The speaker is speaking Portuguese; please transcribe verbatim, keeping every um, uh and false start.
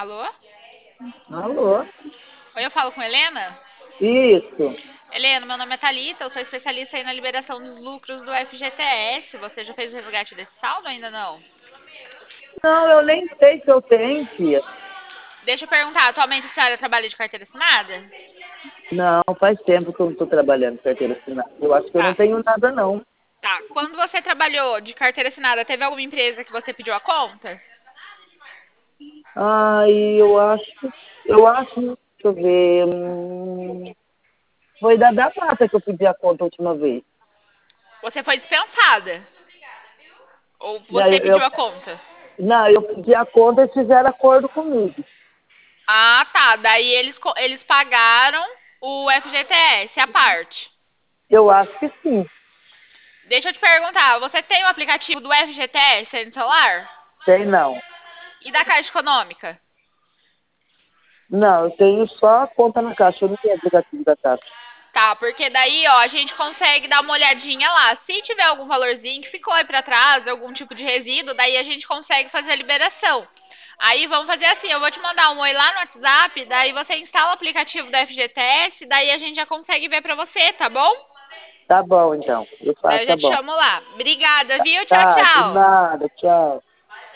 Alô? Alô? Oi, eu falo com Helena? Isso. Helena, meu nome é Thalita, eu sou especialista aí na liberação dos lucros do F G T S. Você já fez o resgate desse saldo ou ainda não? Não, eu nem sei se eu tenho, tia. Deixa eu perguntar, atualmente a senhora trabalha de carteira assinada? Não, faz tempo que eu não estou trabalhando em carteira assinada. Eu acho que eu não Tá, tenho nada, não. tá. Quando você trabalhou de carteira assinada, teve alguma empresa que você pediu a conta? Ai, eu acho, eu acho, deixa eu ver, hum, foi da da mata que eu pedi a conta a última vez. Você foi dispensada? Ou Não, você eu, pediu eu- a conta? não, eu pedi a conta e fizeram acordo comigo. Ah, tá. Daí eles, co- eles pagaram o F G T S, a parte. Eu acho que sim. Deixa eu te perguntar, você tem o aplicativo do F G T S aí no celular? Tem não. E da Caixa Econômica? Não, eu tenho só a conta na caixa, eu não tenho aplicativo da caixa. Tá, porque daí, ó, a gente consegue dar uma olhadinha lá. Se tiver algum valorzinho que ficou aí pra trás, algum tipo de resíduo, daí a gente consegue fazer a liberação. Aí vamos fazer assim, eu vou te mandar um oi lá no WhatsApp, daí você instala o aplicativo da F G T S, daí a gente já consegue ver pra você, tá bom? Tá bom, então. Eu Daí faço, eu já tá te bom. chamo lá. Obrigada, viu? Tchau, Tá, de tchau. nada, tchau.